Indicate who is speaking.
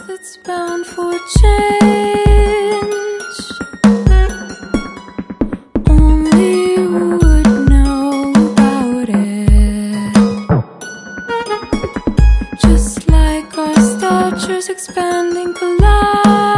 Speaker 1: that's bound for change. Only you would know about it. Just like our statures expanding collide.